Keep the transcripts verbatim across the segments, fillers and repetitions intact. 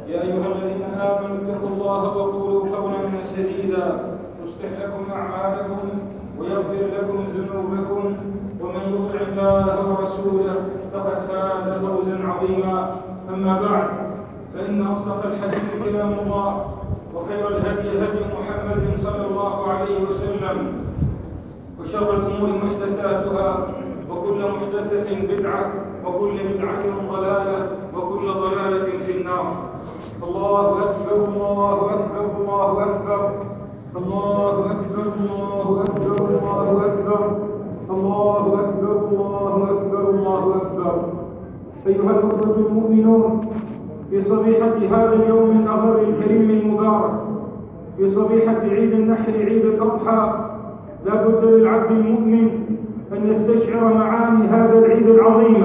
يا أيها الذين آمنوا اتقوا الله وقولوا قولا سديدا يصلح لكم أعمالكم ويغفر لكم ذنوبكم ومن يطع الله ورسوله فقد فاز فوزا عظيما. أما بعد، فإن أصدق الحديث كلام الله، وخير الهدي هدي محمد صلى الله عليه وسلم، وشر الأمور محدثاتها، وكل محدثة بدعة، وكل بدعة ضلالة، وكل ضلالة في النار. الله أكبر الله أكبر الله أكبر الله أكبر الله أكبر الله أكبر الله أكبر الله أكبر الله أكبر. أيها الأخوة المؤمنون، في صبيحة هذا اليوم الأغر الكريم المبارك، في صبيحة عيد النحر عيد الأضحى، لا بد للعبد المؤمن أن يستشعر معاني هذا العيد العظيم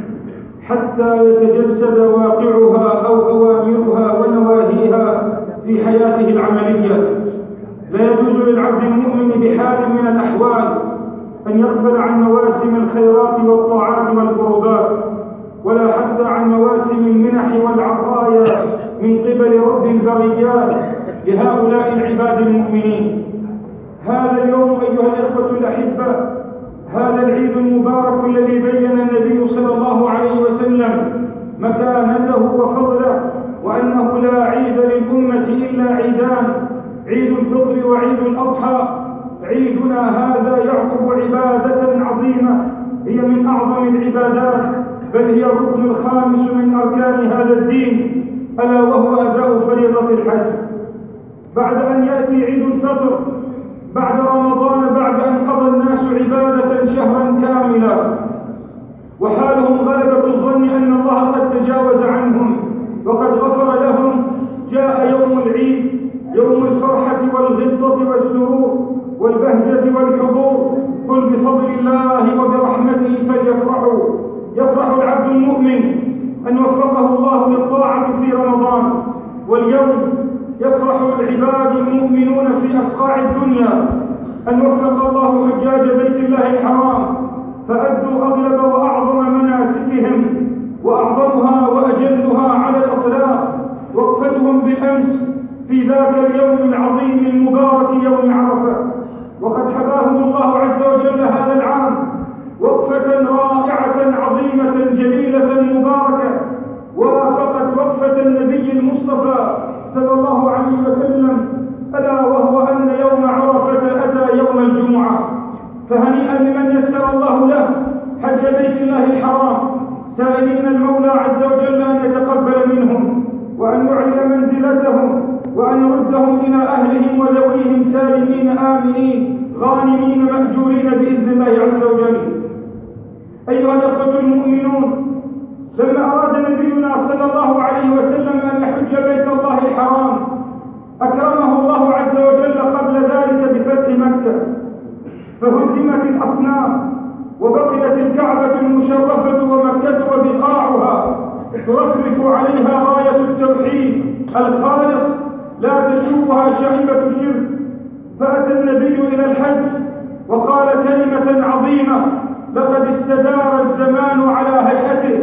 حتى يتجسد واقعها أو أوامرها ونواهيها في حياته العملية. لا يجوز للعبد المؤمن بحال من الأحوال أن يغفل عن مواسم الخيرات والطاعات والقربات، ولا حتى عن مواسم المنح والعطايا من قبل رب البريات لهؤلاء العباد المؤمنين. هذا اليوم أيها الإخوة الأحبة، هذا العيد المبارك الذي بين النبي صلى الله عليه وسلم مكانته وفضله، وأنه لا عيد للأمة إلا عيدان، عيد الفطر وعيد الأضحى. عيدنا هذا يعقب عبادة عظيمة هي من أعظم العبادات، بل هي الركن الخامس من أركان هذا الدين، ألا وهو أداء فريضة الحج. بعد أن يأتي عيد الفطر بعد رمضان، بعد أن قضى الناس عبادة شهرا كاملا وحالهم غلبة الظن أن الله قد تجاوز عنهم وقد غفر لهم، جاء يوم العيد، يوم الفرحة والغبطة والسرور والبهجة والحضور. قل بفضل الله وبرحمته فليفرحوا. يفرح العبد المؤمن أن وفقه الله للطاعة في رمضان، واليوم يفرح العباد المؤمنون في أصقاع الدنيا أن وفق الله حجاج بيت الله الحرام فأدوا أغلب وأعظم مناسكهم، وأعظمها وأجلها على الأطلاق وقفتهم بالأمس في ذاك اليوم العظيم المبارك يوم عرفة. وقد حباهم الله عز وجل هذا العام وقفة رائعة عظيمة جليلة مباركة، وافقت وقفة النبي المصطفى صلى الله عليه وسلم، ألا وهو أن يوم عرفة أتى يوم الجمعة. فهنيئا لمن يسر الله له حج بيت الله الحرام، سائلين المولى عز وجل أن يتقبل منهم وأن يعلي منزلتهم وأن يردهم إلى أهلهم وذويهم سالمين آمنين غانمين مأجورين بإذن الله عز وجل. أيها الأخوة المؤمنون، لما أراد نبينا صلى الله عليه وسلم أن يحج بيت الله الحرام أكرمه الله عز وجل قبل ذلك بفتح مكة، فهدمت الأصنام وبقيت الكعبة المشرفة ومكة وبقاعها ترفرف عليها راية التوحيد الخالص لا تشوبها شائبة شرك. فأتى النبي إلى الحج وقال كلمة عظيمة: لقد استدار الزمان على هيئته،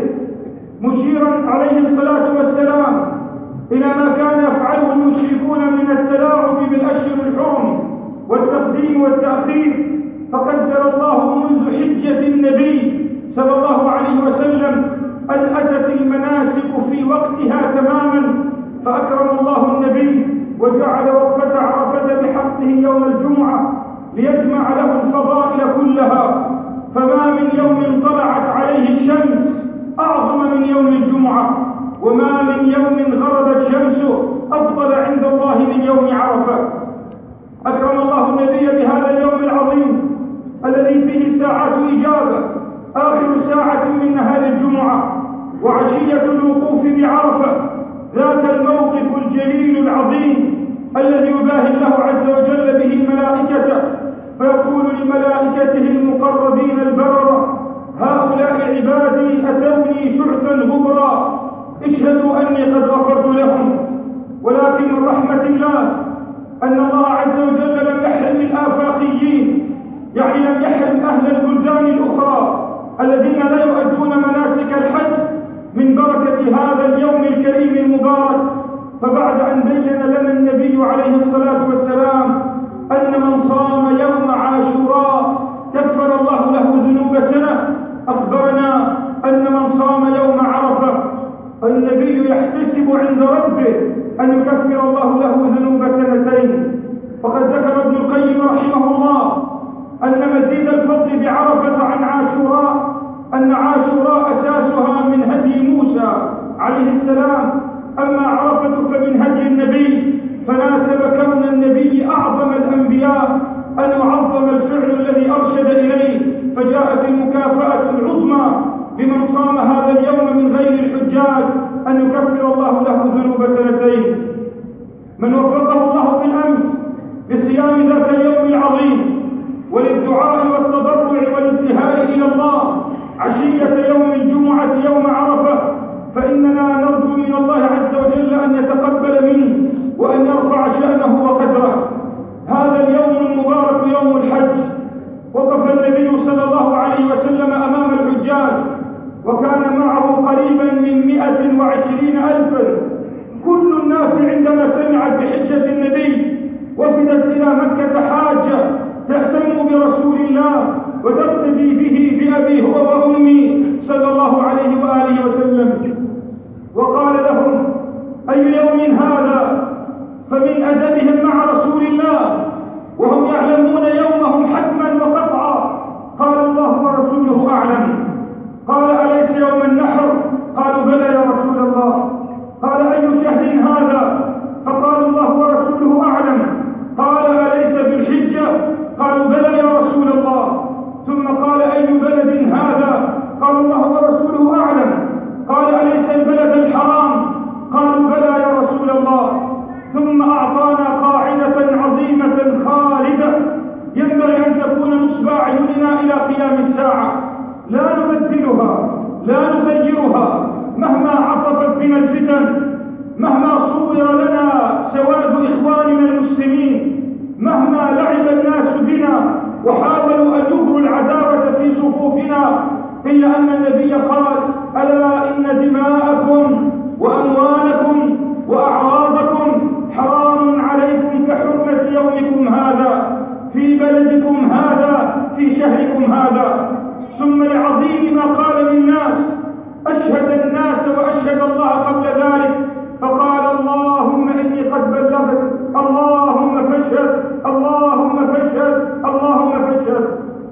مشيرا عليه الصلاة والسلام إلى ما كان يفعله المشركون من التلاعب بالأشهر الحرم والتقديم والتأخير. فقدر الله منذ حجة النبي صلى الله عليه وسلم أن أتت المناسك في وقتها تماما، فأكرم الله النبي وجعل وقفة عرفة بحقه يوم الجمعة ليجمع له الفضائل كلها. فما من يوم طلعت عليه الشمس أعظم من يوم الجمعة، وما من يوم غربت شمسه أفضل عند الله من يوم عرفة. أكرم الله النبي بهذا اليوم العظيم الذي فيه ساعات إجابة، آخر ساعة من نهار الجمعة وعشية الوقوف بعرفة، ذاك الموقف الجليل العظيم الذي يباهي الله عز وجل به ملائكته، فيقول لملائكته المقربين البررة: هؤلاء عبادي أتوني شعثا غبرا، اشهدوا أني قد غفرت لهم. ولكن من رحمة الله أن الله عز وجل لم يحرم الآفاقيين، يعني لم يحرم أهل البلدان الأخرى الذين لا يؤدون مناسك الحج من بركة هذا اليوم الكريم المبارك فبعد أن بين لنا النبي عليه الصلاة والسلام أن من صام يوم عاشوراء كفر الله له ذنوب سنة، أخبرنا أن من صام يوم عرفة النبي يحتسب عند ربه أن يكفر الله له ذنوب سنتين. وقد ذكر ابن القيم رحمه الله أن مزيد الفضل بعرفة عن عاشوراء أن عاشوراء أساسها من هدي موسى عليه السلام، أما عرفة فمن هدي النبي، فناسب كون النبي أعظم الأنبياء أن يعظم الفعل الذي أرشد إليه، فجاءت المكافأة العظمى لمن صام هذا اليوم من غير الحجاج أن يكفر الله له ذنوب سنتين. من وفقه الله بالأمس لصيام ذاك اليوم العظيم وللدعاء والتضرع والابتهال إلى الله عشية يوم الجمعة يوم عرفة، فإننا نرجو من الله عز وجل أن يتقبل منه وأن يرفع شأنه وقدره. هذا اليوم المبارك يوم الحج، وقف النبي صلى الله عليه وسلم أمام الحجاج وكان معه قريبا من مئة وعشرين ألفا. كل الناس عندما سمعت بحجة النبي وفدت إلى مكة حاجة تأتم برسول الله وتقتدي به بأبي هو وأمي صلى الله عليه وآله وسلم. وقال لهم: أي يوم هذا؟ فمن أدبهم مع رسول الله وهم يعلمون يومهم حتما وقطعا قالوا: الله ورسوله أعلم. قال: أليس يوم النحر؟ قالوا: بلى يا رسول الله. قال: أي شهر هذا؟ فقالوا: الله ورسوله أعلم. قال: أليس بالحجة؟ قالوا: بلى يا رسول الله. ثم قال: أي بلد هذا؟ قالوا: الله ورسوله أعلم. قال: أليس البلد الحرام؟ قالوا: بلى يا رسول الله. ثم أعطانا قاعدة عظيمة خالدة ينبغي أن تكون نصب أعيننا إلى قيام الساعة، لا نبدلها لا نغيرها مهما عصفت بنا الفتن، مهما صور لنا سواد إخواننا المسلمين، مهما لعب الناس بنا وحاولوا أن يظهروا العداوة في صفوفنا، إلا أن النبي قال: ألا إن دماءكم وأموالكم وأعراضكم حرام عليكم كحرمة يومكم هذا في بلدكم هذا في شهركم هذا. ثم لعظيم ما قال للناس أشهد الناس وأشهد الله قبل ذلك، فقال: اللهم إني قد بلغت، اللهم فاشهد، اللهم فاشهد، اللهم فاشهد.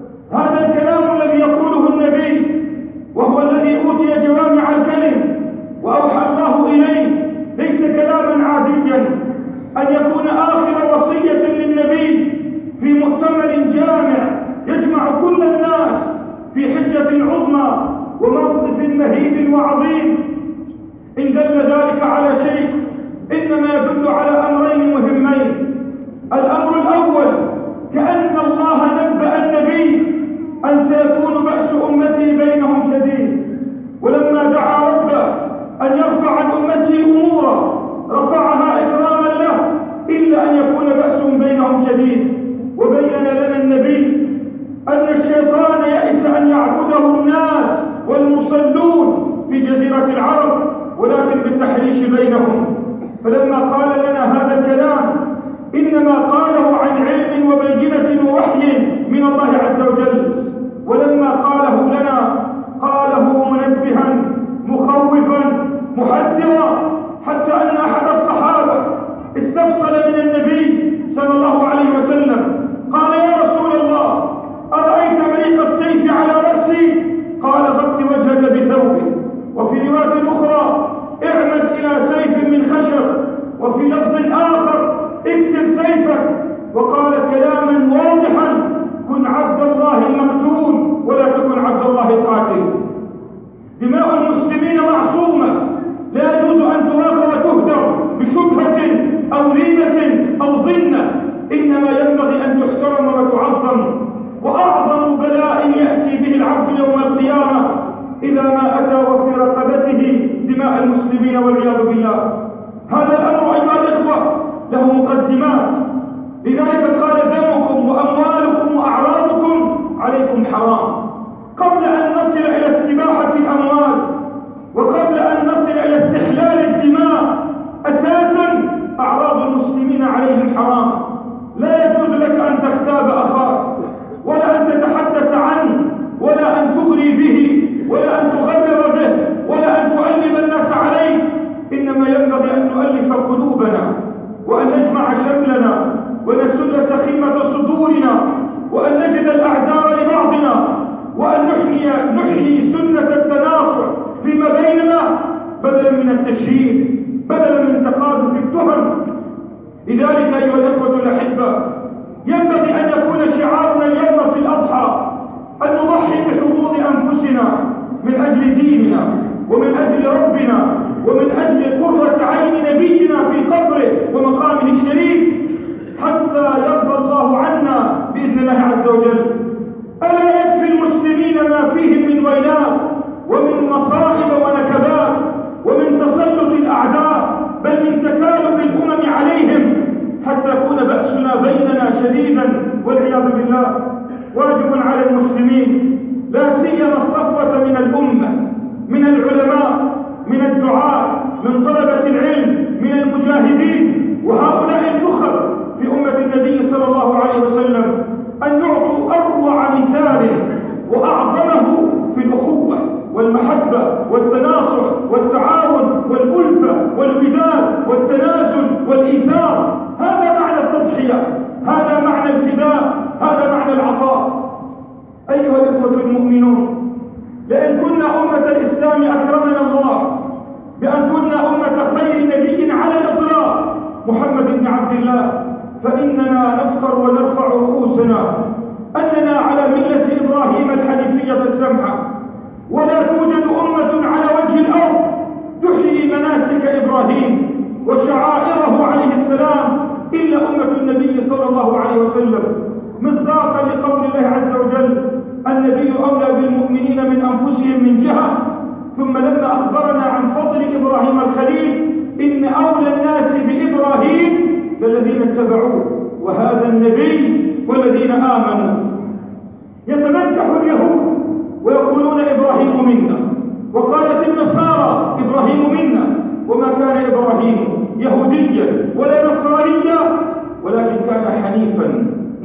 هذا الكلام الذي يقوله النبي وهو الذي أوتي جوامع الكلم وأوحى الله إليه ليس كلاما عاديا. أن يكون آخر وصية للنبي في مؤتمر جامع يجمع كل الناس في حجة عظمى وموقف مهيب وعظيم، إن دل ذلك على شيء إنما يدل على أمرين مهمين. الأمر الأول كأن الله نبأ النبي أن سيكون بأس أمته بينهم شديد، ولما دعا ربه أن يرفع عن أمته أمورا رفعها إكراما له، إلا أن يكون بأسهم بينهم شديد. وبين لنا النبي أن الشيطان يئس أن يعبده الناس والمصلون في جزيرة العرب، ولكن بالتحريش بينهم. فلما قال لنا هذا الكلام إنما قاله عن علم وبينة ووحي من الله عز وجل، ولما قاله لنا قاله منبها مخوفا محذرا، حتى أن أحد الصحابة استفصل من النبي صلى الله عليه وسلم قال: يا رسول الله، أرأيت مريق السيف على رأسي؟ قال: غط وجهك بثوبه. وفي رواية أخرى: اعمد إلى سيف من خشب. وفي لفظ آخر: اكسر سيفك. وقال كلاما واضحا: كن عبد الله المقتول ولا تكن عبد الله القاتل. دماء المسلمين معصومة، لا يجوز أن تراق وتهدر بشبهة أو ريبة أو ظنة، إنما ينبغي أن تحترم وتعظم. وأعظم بلاء يأتي به العبد يوم القيامة إذا ما أتى وفي رقبته دماء المسلمين والعياذ بالله. هذا الأمر أيها الإخوة له مقدمات، لذلك قال: دمكم وأموالكم وأعراضكم عليكم حرام. قبل أن نصل إلى استباحة الأموال وقبل أن نصل إلى استحلال الدماء، أساسا يؤلف قلوبنا، وأن نجمع شملنا، ونسل سخيمة صدورنا، وأن نجد الأعذار لبعضنا، وأن نحيي, نحيي سنة التناصح فيما بيننا بدلا من التشهير، بدلا من تقاذف التهم. لذلك أيها الإخوة الأحبة، ينبغي أن يكون شعارنا اليوم في الأضحى أن نضحي بحظوظ أنفسنا من أجل ديننا، ومن أجل ربنا، ومن أجل قرة عين نبينا في قبره ومقامه الشريف، حتى يرضى الله عنا بإذن الله عز وجل. ألا يكفي المسلمين ما فيهم من ويلات ومن مصائب ونكبات ومن تسلط الأعداء، بل من تكالب الأمم عليهم، حتى يكون بأسنا بيننا شديدا والعياذ بالله. واجب على المسلمين، لا سيما الصفوة من الأمة، من العلماء، من الدعاة، من طلبة العلم، من المجاهدين، وهؤلاء النخب في أمة النبي صلى الله عليه وسلم، أن يعطوا أروع مثال وأعظمه في الأخوة والمحبة والتناصح والتعاون والألفة والوداد والتنازل والإيثار. هذا معنى التضحية، هذا معنى الفداء، هذا معنى العطاء. أيها الإخوة المؤمنون، لأن كنا أمة الإسلام أكرمنا الله بأن كنا أمة خير نبي على الإطلاق محمد بن عبد الله، فإننا نفخر ونرفع رؤوسنا أننا على ملة إبراهيم الحنيفية السمحة، ولا توجد أمة على وجه الأرض تحيي مناسك إبراهيم وشعائره عليه السلام إلا أمة النبي صلى الله عليه وسلم، مصداقا لقول الله عز وجل: النبي أولى بالمؤمنين من أنفسهم من جهة. ثم لما أخبرنا عن فضل إبراهيم الخليل: إن أولى الناس بإبراهيم للذين اتبعوه وهذا النبي والذين آمنوا. يتمدح اليهود ويقولون إبراهيم منا، وقالت النصارى إبراهيم منا، وما كان إبراهيم يهوديا ولا نصرانيا، ولكن كان حنيفا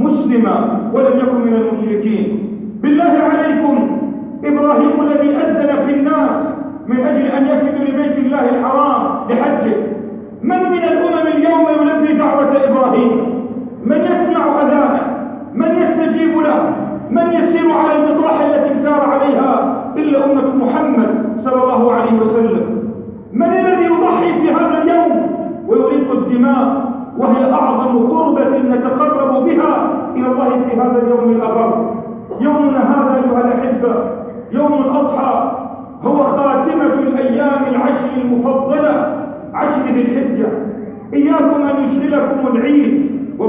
مسلما ولم يكن من المشركين. بالله عليكم، إبراهيم الذي أذن في الناس من أجل أن يفدوا لبيت الله الحرام لحجه، من من الأمم اليوم يلبي دعوة إبراهيم؟ من يسمع أذانه؟ من يستجيب له؟ من يسير على البطاحة التي سار عليها إلا أمة محمد صلى الله عليه وسلم؟ من الذي يضحي في هذا اليوم ويريق الدماء، وهي أعظم قربة نتقرب بها إلى الله في هذا اليوم الأغر؟ يومنا هذا أيها الأحبة، يوم الأضحى، هو خاتمة الأيام العشر المفضلة، عشر ذي الحجة. إياكم أن يشغلكم العيد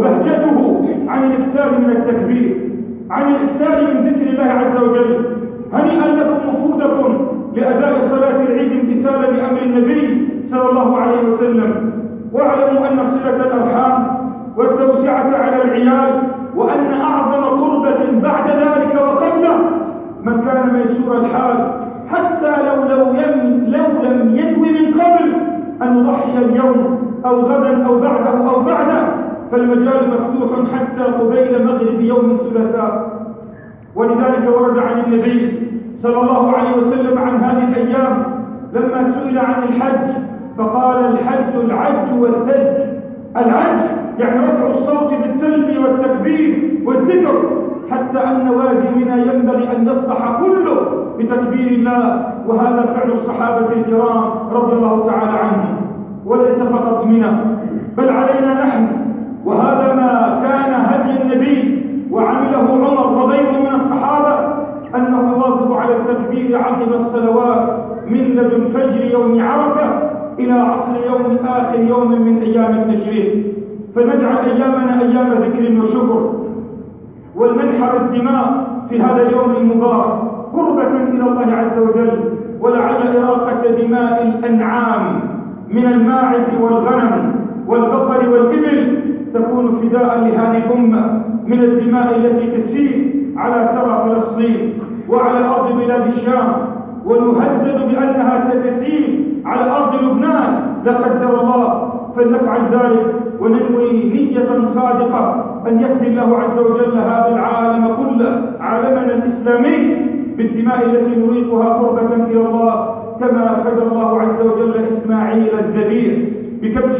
وبهجته عن الإكثار من التكبير، عن الإكثار من ذكر الله عز وجل. هنيئا لكم وفودكم لأداء صلاة العيد امتثالا لأمر النبي صلى الله عليه وسلم. واعلموا أن صلة الأرحام والتوسعة على العيال، وأن أعظم قربة بعد ذلك وقبله من كان ميسور الحال، حتى لو, لو, يم لو لم ينوي من قبل أن نضحي اليوم أو غدا أو بعده أو بعده، فالمجال مفتوح حتى قبيل مغرب يوم الثلاثاء. ولذلك ورد عن النبي صلى الله عليه وسلم عن هذه الأيام لما سئل عن الحج فقال: الحج العج والثلج. العج يعني رفع الصوت بالتلبية والتكبير والذكر، حتى أن وادي منى ينبغي أن يصلح كله بتكبير الله، وهذا فعل الصحابة الكرام رضي الله تعالى عنهم. وليس فقط منى، بل علينا نحن، وهذا ما كان هدي النبي وعمله عمر وغيره من الصحابة، أنه يواظب على التكبير عقب الصلوات من لدن فجر يوم عرفة إلى عصر يوم آخر يوم من أيام التشريق. فنجعل أيامنا أيام ذكر وشكر، ولننحر الدماء في هذا اليوم المبارك قربة إلى الله عز وجل، ولعل إراقة دماء الأنعام من الماعز والغنم والبقر والإبل تكون فداء لهذه الأمة من الدماء التي تسيل على ثرى فلسطين وعلى أرض بلاد الشام، ونهدد بأنها ستسيل على أرض لبنان لا قدر الله. فلنفعل ذلك وننوي نية صادقة أن يفدي الله عز وجل هذا العالم كله، عالمنا الإسلامي، بالدماء التي نريقها قربة إلى الله، كما فدى الله عز وجل إسماعيل الذبيح بكبش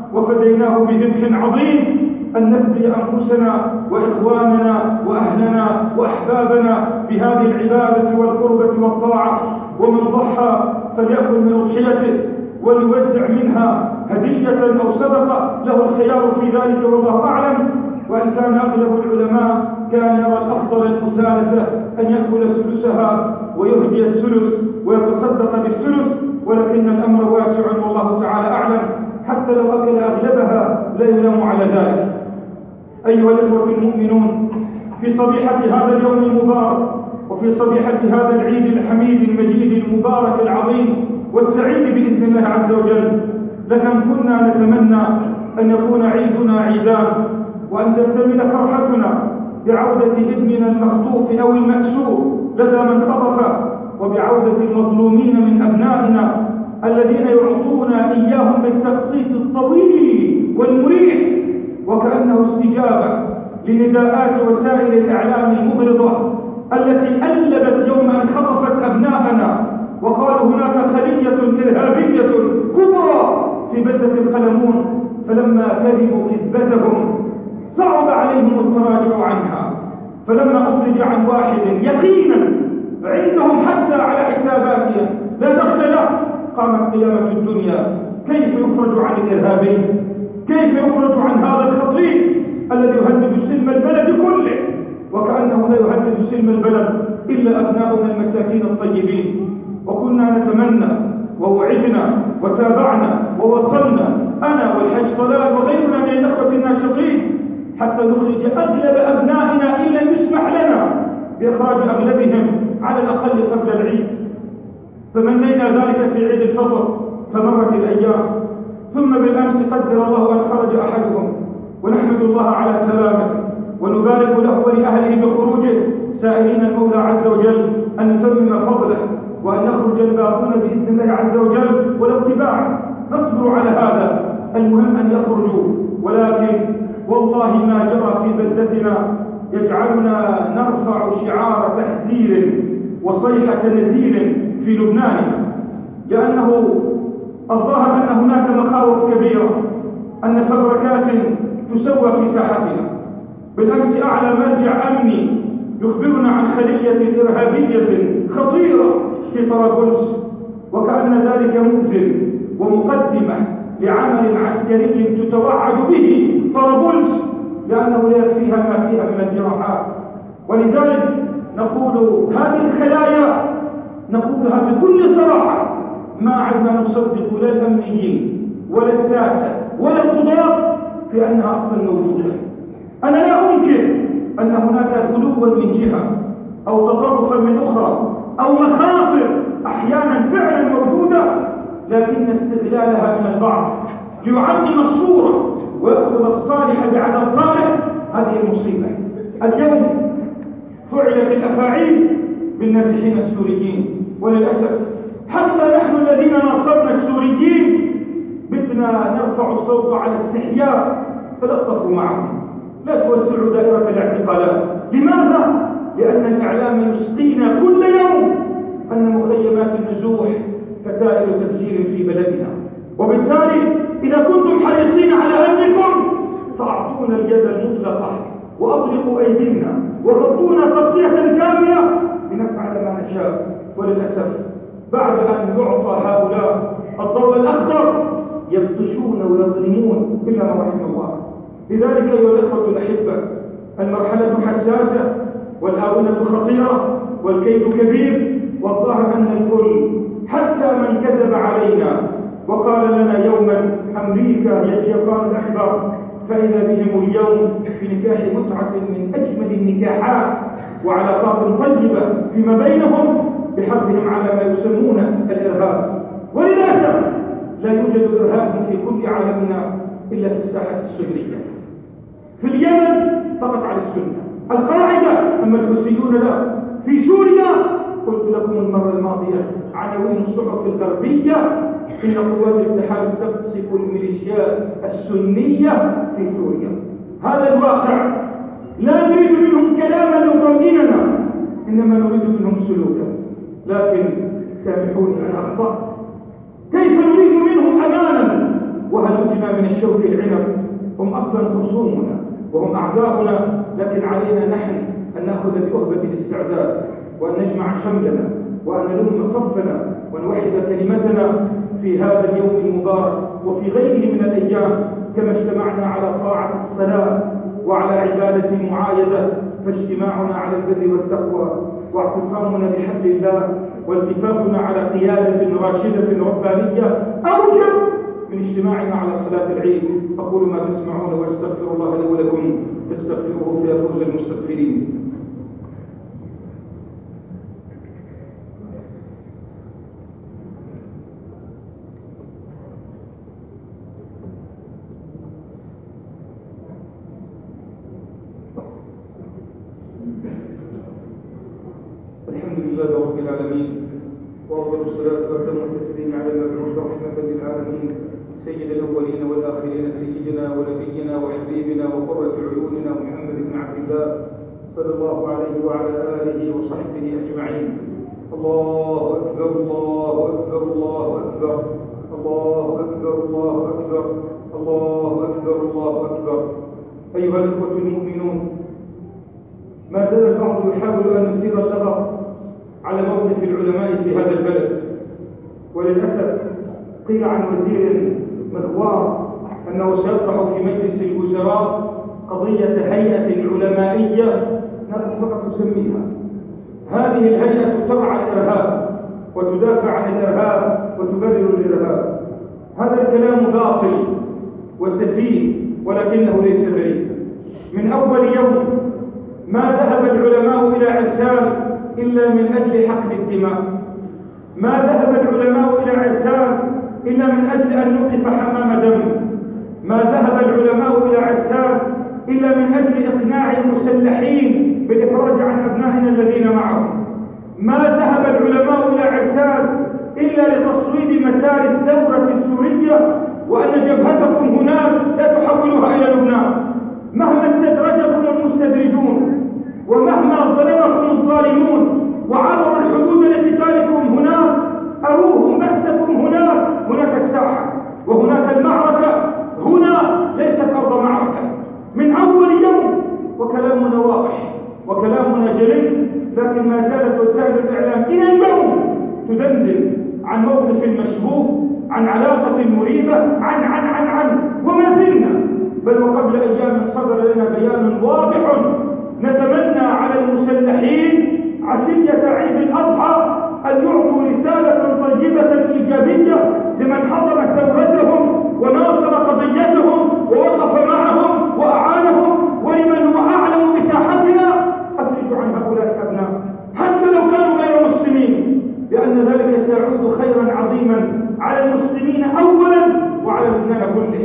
وفديناه بذبح عظيم أن نفدي أنفسنا وإخواننا وأهلنا وأحبابنا بهذه العبادة والقربة والطاعة. ومن ضحى فليأكل من أضحيته وليوزع منها هدية أو صدقة، له الخيار في ذلك والله أعلم. وإن كان أغلب العلماء كان يرى الأفضل المثالثة، أن يأكل ثلثها ويهدي الثلث ويتصدق بالثلث، ولكن الأمر واسع والله تعالى أعلم. حتى لو أكل أغلبها لا يلام على ذلك. أيها الإخوة المؤمنون، في صبيحة هذا اليوم المبارك وفي صبيحة هذا العيد الحميد المجيد المبارك العظيم والسعيد بإذن الله عز وجل، لكم كنا نتمنى أن يكون عيدنا عيدان، وأن تكتمل فرحتنا بعودة ابننا المخطوف أو المأسور لدى من خطف، وبعودة المظلومين من أبنائنا الذين يعطونا إياهم بالتقسيط الطويل والمريح، وكأنه استجابة لنداءات وسائل الإعلام المغرضة التي ألبت يوم أن خطفت أبناءنا وقالوا هناك خلية إرهابية كبرى في بلدة القلمون، فلما كذبوا كذبتهم صعب عليهم التراجع عنها. فلما أفرج عن واحد يقينا عندهم حتى على حساباتهم لا دخل له، قامت قيامة الدنيا. كيف يفرج عن الإرهابي؟ كيف يفرج عن هذا الخطير الذي يهدد سلم البلد كله؟ وكأنه لا يهدد سلم البلد إلا أبناؤنا المساكين الطيبين. وكنا نتمنى ووعدنا وتابعنا ووصلنا أنا والحج طلال وغيرنا من الأخوة الناشطين حتى نخرج أغلب أبنائنا إن لم يسمح لنا بإخراج أغلبهم على الأقل قبل العيد. تمنينا ذلك في عيد الفطر فمرت الأيام، ثم بالأمس قدر الله أن خرج أحدهم، ونحمد الله على سلامته ونبارك له ولأهله بخروجه، سائلين المولى عز وجل أن يتمم فضله وأن يخرج الباقون بإذن الله عز وجل ولو اتباعا. نصبر على هذا، المهم أن يخرجوا. ولكن والله ما جرى في بلدتنا يجعلنا نرفع شعار تحذير وصيحة نذير في لبنان، لأنه الظاهر أن هناك مخاوف كبيرة أن فبركات تسوى في ساحتنا. بالأمس أعلى مرجع أمني يخبرنا عن خلية إرهابية خطيرة في طرابلس، وكأن ذلك مؤذن ومقدمة لعمل عسكري تتوعد به طرابلس، لأنه لا يكفيها ما فيها من الجراحات. ولذلك نقول هذه الخلايا نقولها بكل صراحة، ما عدنا نصدق لا الأمنيين ولا الساسة ولا القضاة في أنها أصلا موجودة. أنا لا أنكر أن هناك غلوا من جهة أو تطرفا من أخرى أو مخاطر أحيانا فعلا موجودة، لكن استغلالها من البعض ليعمم الصورة ويأخذ الصالح بعد الصالح، هذه المصيبة. اليوم فعلت الأفاعيل بالنازحين السوريين، وللأسف حتى نحن الذين ناصرنا السوريين بدنا نرفع الصوت على استحياء، تلطفوا معهم، لا توسعوا دائرة الاعتقالات. لماذا؟ لأن الإعلام يسقينا كل يوم أن مخيمات النزوح فتائل تفجير في بلدنا، وبالتالي إذا كنتم حريصين على أمنكم فأعطونا اليد المطلقة وأطلقوا أيدينا وغطونا تغطية كاملة لنفعل ما نشاء. وللأسف بعد أن يعطى هؤلاء الضوء الأخضر يبطشون ويظلمون إلا ما رحم الله. لذلك أيها الإخوة الأحبة، المرحلة حساسة والآونة خطيرة والكيد كبير، والظاهر أن الكل حتى من كذب علينا وقال لنا يوما أمريكا هي الشيطان الأكبر، فإذا بهم اليوم في نكاح متعة من أجمل النكاحات وعلاقات طيبة فيما بينهم بحربهم على ما يسمون الإرهاب. وللأسف لا يوجد إرهاب في كل عالمنا إلا في الساحة السنية. في اليمن فقط على السنة القاعدة، أما الحوثيون لا. في سوريا قلت لكم المرة الماضية عناوين الصحف الغربية إن قوات التحالف تقصف الميليشيات السنية في سوريا. هذا الواقع، لا نريد منهم كلاما يطمئننا، إنما نريد منهم سلوكا. لكن سامحوني أنا أخطأت. كيف نريد منهم أمانا وهل أتنا من الشوك العنب، هم أصلا خصومنا وهم أعداؤنا، لكن علينا نحن أن نأخذ بأهبة الاستعداد وأن نجمع شملنا وأن نلم صفنا ونوحد كلمتنا في هذا اليوم المبارك وفي غيره من الأيام، كما اجتمعنا على طاعة الصلاة وعلى عبادة المعايدة، فاجتماعنا على البر والتقوى واعتصامنا بحبل الله والتفافنا على قيادة راشدة ربانية أوجب من اجتماعنا على صلاة العيد. أقول ما تسمعون وأستغفر الله لي ولكم فاستغفروه فيا فوز المستغفرين. الحمد لله رب العالمين، وأفضل الصلاة وأتم التسليم على المبعوث رحمة للعالمين سيد الأولين والآخرين، سيدنا ونبينا وحبيبنا وقرة عيوننا محمد بن عبد الله صلى الله عليه وعلى آله وصحبه أجمعين. الله أكبر الله أكبر الله أكبر الله أكبر الله أكبر الله أكبر الله أكبر. أيها الإخوة المؤمنون، ما زال البعض يحاول أن يثير اللغط على موقف العلماء في هذا البلد، وللأسف قيل عن وزير مغوار أنه سيطرح في مجلس الوزراء قضية هيئة علمائية لا تستطيع تسميها. هذه الهيئة ترعى الإرهاب وتدافع عن الإرهاب وتبرر الإرهاب. هذا الكلام باطل وسفيه، ولكنه ليس بريء. من أول يوم ما ذهب العلماء إلى عرسان إلا من أجل حقن الدماء، ما ذهب العلماء إلى عرسان إلا من أجل أن نوقف حمام دم، ما ذهب العلماء إلى عرسان إلا من أجل إقناع المسلحين بالإفراج عن أبنائنا الذين معهم، ما ذهب العلماء إلى عرسان إلا لتصويب مسار الثورة السورية، وأن جبهتكم هناك لا تحولوها إلى لبنان. مهما استدرجكم المستدرجون ومهما ظلمكم الظالمون وعبروا الحدود لقتالكم هناك، أروهم بأسكم هناك. هناك الساحة وهناك المعركة، هنا ليست أرض معركة. من أول يوم وكلامنا واضح وكلامنا جلي، لكن ما زالت وسائل الإعلام إلى اليوم تدندن عن موقف مشبوه، عن علاقة مريبة، عن عن عن عن وما زلنا. بل وقبل أيام صدر لنا بيان واضح نتمنى على المسلحين عشية عيد الأضحى أن يعطوا رسالة طيبة إيجابية لمن حضر ثورتهم وناصر قضيتهم ووقف معهم وأعانهم، ولمن هو أعلم بساحتنا أفرج عن هؤلاء الأبناء حتى لو كانوا غير مسلمين، لأن ذلك سيعود خيرا عظيما على المسلمين أولا وعلى لبنان كله،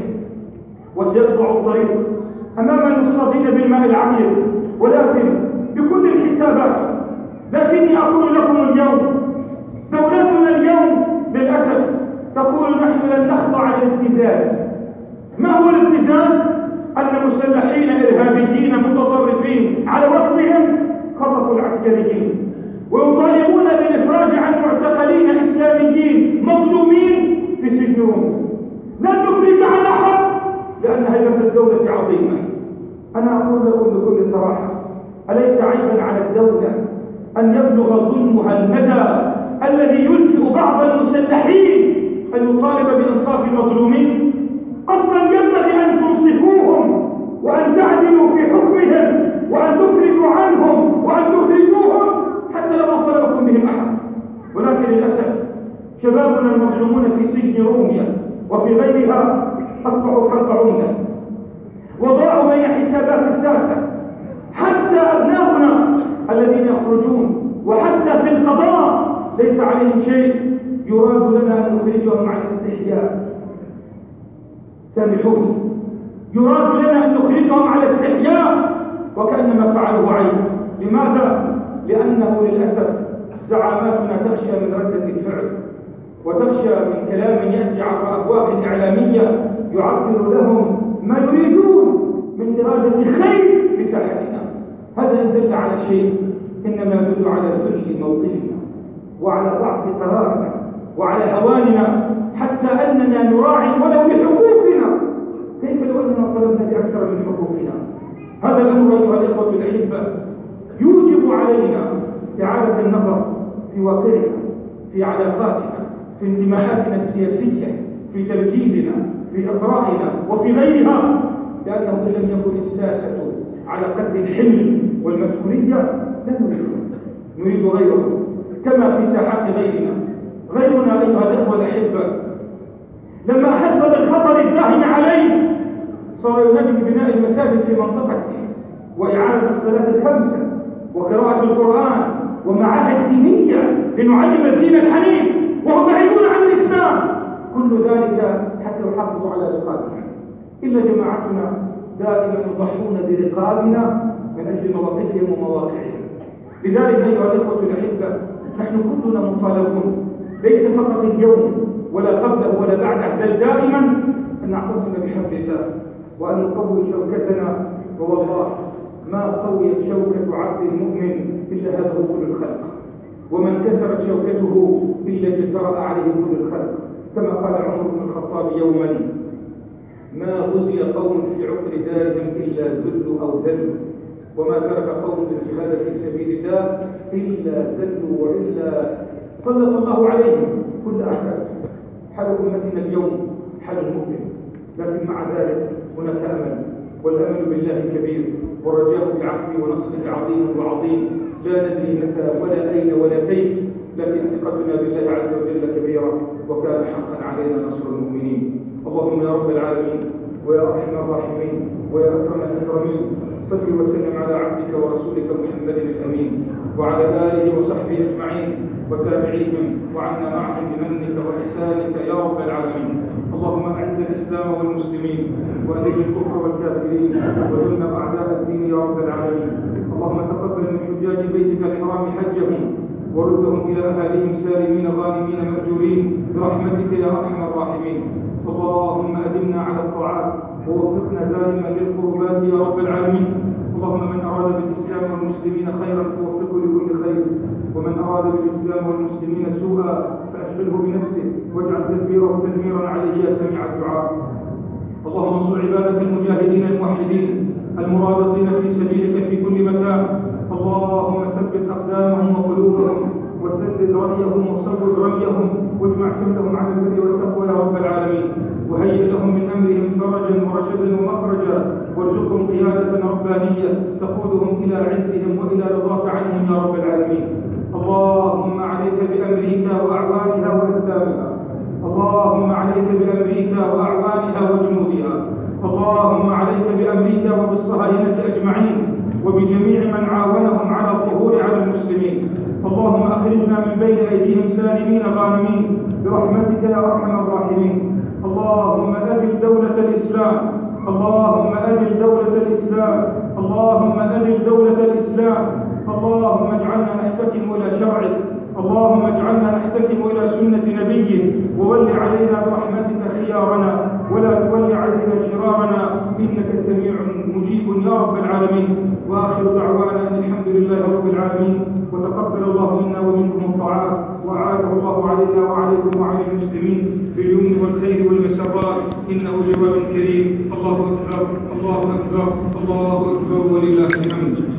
وسيقطع الطريق أمام المصابين بالماء العكر. ولكن بكل الحسابات، لكني أقول لكم اليوم دولتنا اليوم للأسف تقول نحن لن نخضع للابتزاز. ما هو الابتزاز؟ أن مسلحين إرهابيين متطرفين على وصفهم خطفوا العسكريين ويطالبون بالإفراج عن معتقلين إسلاميين مظلومين في سجن روما. لن نفرج عن أحد لأن هيبة الدولة عظيمة. أنا أقول لكم بكل صراحة، أليس عيبا على الدولة أن يبلغ ظلمها المدى الذي يلجئ بعض المسلحين أن يطالب بإنصاف المظلومين؟ أصلا ينبغي أن تنصفوهم وأن تعدلوا في حكمهم وأن تفرجوا عنهم وأن تخرجوهم حتى لو ما طلبكم بهم أحد. ولكن للأسف شبابنا المظلومون في سجن روميا وفي غيرها أصبحوا فرق عملة وضاعوا بين حسابات الساسة. حتى أبناؤنا الذين يخرجون وحتى في القضاء ليس عليهم شيء، يراد لنا أن نخرجهم على استحياء. سامحوني، يراد لنا أن نخرجهم على استحياء وكأنما فعلوه عيب. لماذا؟ لأنه للأسف زعاماتنا تخشى من ردة الفعل وتخشى من كلام يأتي عبر أبواب إعلامية يعبر لهم ما يريدون من إرادة خير بساحتنا. هذا إن دل على شيء إنما يدل على ذل موقفنا وعلى ضعف قرارنا وعلى هواننا، حتى أننا نراعي ولو لحقوقنا هذا الأمر أيها الإخوة الأحبة يوجب علينا إعادة النظر في واقعنا، في علاقاتنا، في انتماءاتنا السياسية، في تمجيدنا، في إقرائنا وفي غيرها، لأنه إن لم يكن الساسة على قد الحمل والمسؤولية لا نريدها، نريد غيره، كما في ساحات غيرنا. غيرنا أيها الإخوة الأحبة لما أحس بالخطر الداهم عليه صار ينادي ببناء المساجد في منطقته وإعادة الصلاة الخمسة وقراءة القرآن ومعاهد دينية لنعلم الدين الحنيف، وهم بعيدون عن الإسلام. كل ذلك حتى يحافظوا على رقابنا. إلا جماعتنا دائما يضحون برقابنا من أجل مواقفهم ومواقعهم. لذلك أيها الإخوة الأحبة نحن كلنا مطالبون، ليس فقط اليوم ولا قبله ولا بعده، بل دائما أن نعتصم بحبل الله وأن نقوي شوكتنا. ووالله ما قويت شوكة عبد مؤمن إلا هذا كل الخلق، ومن كسرت شوكته إلا اجترأ عليه كل الخلق. كما قال عمر بن الخطاب يوما: ما غزي قوم في عقر دارهم إلا ذل أو ذل، وما ترك قوم الجهاد في سبيل الله إلا ذلوا وإلا سلط الله عليهم كل أعدائهم. حال أمتنا اليوم حال مؤلم، لكن مع ذلك هناك أمل، والأمل بالله كبير، والرجاء بعفو ونصره عظيم وعظيم، لا ندري متى ولا أين ولا كيف، لكن ثقتنا بالله عز وجل كبيرة، وكان حقا علينا نصر المؤمنين. اللهم يا رب العالمين ويا أرحم الراحمين ويا أكرم الأكرمين، صل وسلم على عبدك ورسولك محمد الأمين وعلى آله وصحبه أجمعين وتابعيهم وعنا معهم بمنك وإحسانك يا رب العالمين. اللهم أعز الإسلام والمسلمين وأذل الكفر والكافرين ودمر أعداء الدين يا رب العالمين. اللهم تقبل من حجاج بيتك الحرام حجهم وردهم إلى أهاليهم سالمين غانمين مأجورين برحمتك يا أرحم الراحمين. اللهم أدمنا على الطاعات ووفقنا دائما للقربات يا رب العالمين. اللهم من أراد بالإسلام والمسلمين خيرا فوفقه لكل خير، ومن أراد بالإسلام والمسلمين سوءا فأشغله بنفسه واجعل تدبيره تدميرا عليه يا سميع الدعاء. اللهم انصر عبادك المجاهدين الموحدين المرابطين في سبيلك في كل مكان. اللهم ثبت أقدامهم وقلوبهم وسدد رأيهم وصوب رميهم واجمع شملهم على البر والتقوى يا رب العالمين، وهيئ لهم من أمرهم فرجا ورشدا ومخرجا، وارزقهم قيادة ربانية تقودهم إلى عزهم وإلى رضاك عنهم يا رب العالمين. اللهم عليك بأمريكا وأعوانها وأسلامها، اللهم عليك بأمريكا وأعوانها وجنودها، اللهم عليك بأمريكا وبالصهاينة أجمعين وبجميع من عاونهم على الظهور على المسلمين. اللهم أخرجنا من بين أيديهم سالمين غانمين برحمتك يا أرحم الراحمين. اللهم أدل دولة الإسلام، اللهم أدل دولة الإسلام، اللهم أدل دولة الإسلام. اللهم اجعلنا نحتكم إلى شرعك، اللهم اجعلنا نحتكم إلى سنة نبيك، وول علينا برحمتك خيارنا ولا تول علينا شرارنا، إنك سميع مجيب يا رب العالمين. وآخر دعوانا أن الحمد لله رب العالمين، وتقبل الله منا ومنكم الطاعات، وأعاده الله علينا وعليكم وعلى المسلمين باليمن والخير والمسرات، إنه جواد كريم. الله أكبر الله أكبر الله أكبر ولله الحمد.